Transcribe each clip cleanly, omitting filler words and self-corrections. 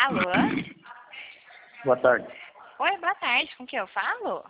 Alô? Boa tarde. Oi, boa tarde. Com quem eu falo?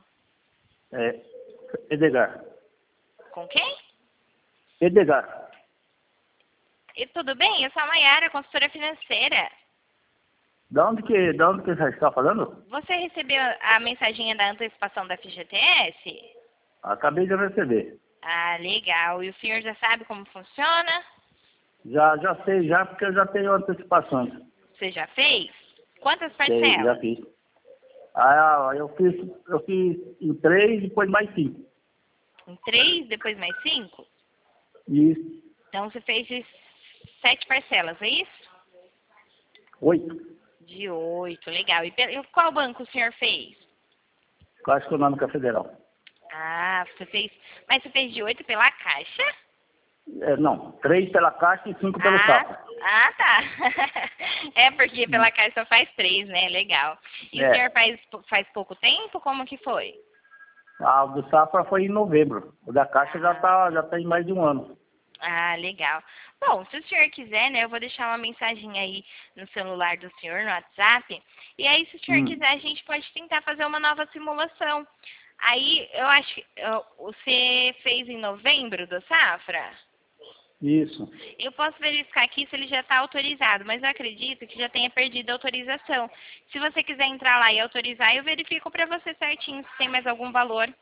Edgar. Com quem? Edgar. E tudo bem? Eu sou a Mayara, consultora financeira. Da onde que você está falando? Você recebeu a mensaginha da antecipação da FGTS? Acabei de receber. Ah, legal. E o senhor já sabe como funciona? Já sei, porque eu já tenho antecipações. Você já fez? Quantas Sei, já parcelas? fiz. Eu fiz em 3, depois mais 5. Em 3, depois mais 5? Isso. Então você fez de 7 parcelas, é isso? 8. De 8, legal. E qual banco o senhor fez? Caixa Econômica Federal. Ah, você fez. Mas você fez de 8 pela Caixa? Não, 3 pela Caixa e 5 pelo Safra. Tá. É porque pela Caixa só faz 3, né? Legal. E o senhor faz pouco tempo? Como que foi? O do Safra foi em novembro. O da Caixa já tem mais de um ano. Ah, legal. Bom, se o senhor quiser, né, eu vou deixar uma mensagem aí no celular do senhor, no WhatsApp. E aí, se o senhor quiser, a gente pode tentar fazer uma nova simulação. Aí, eu acho que você fez em novembro do Safra? Isso. Eu posso verificar aqui se ele já está autorizado, mas eu acredito que já tenha perdido a autorização. Se você quiser entrar lá e autorizar, eu verifico para você certinho se tem mais algum valor.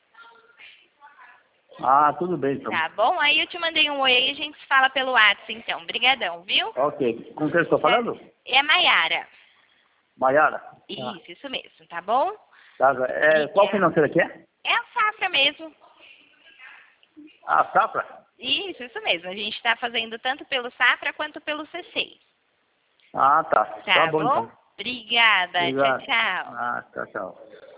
Tudo bem, então. Tá bom? Aí eu te mandei um oi e a gente se fala pelo WhatsApp, então. Obrigadão, viu? Ok. Com quem eu estou falando? É a Mayara. Maiara? Isso mesmo, tá bom? Qual financeira que é? É a Safra mesmo. A Safra? Isso mesmo. A gente está fazendo tanto pelo Safra quanto pelo C6. Tá. Tá Tá bom, bom? então. Obrigada. Obrigado. Tchau, tchau. Tchau.